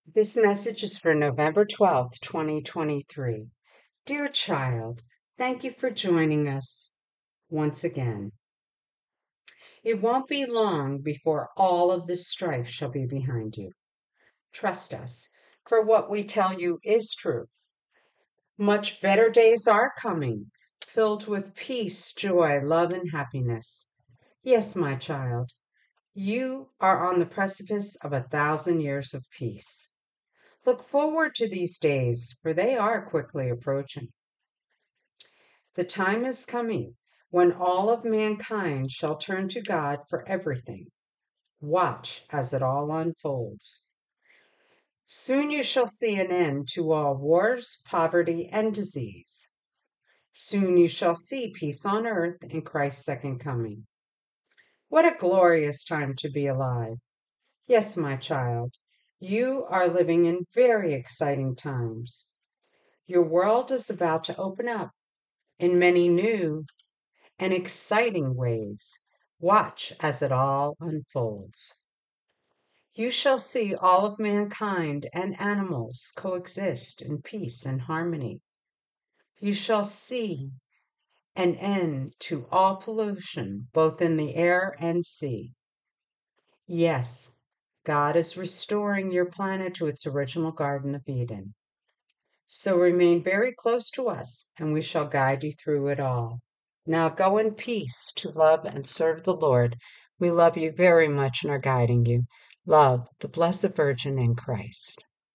This message is for November 12th, 2023. Dear child, thank you for joining us once again. It won't be long before all of this strife shall be behind you. Trust us, for what we tell you is true. Much better days are coming, filled with peace, joy, love, and happiness. Yes, my child, you are on the precipice of 1,000 years of peace. Look forward to these days, for they are quickly approaching. The time is coming when all of mankind shall turn to God for everything. Watch as it all unfolds. Soon you shall see an end to all wars, poverty, and disease. Soon you shall see peace on earth in Christ's second coming. What a glorious time to be alive. Yes, my child, you are living in very exciting times. Your world is about to open up in many new and exciting ways. Watch as it all unfolds. You shall see all of mankind and animals coexist in peace and harmony. You shall see an end to all pollution, both in the air and sea. Yes, God is restoring your planet to its original Garden of Eden. So remain very close to us, and we shall guide you through it all. Now go in peace to love and serve the Lord. We love you very much and are guiding you. Love, the Blessed Virgin in Christ.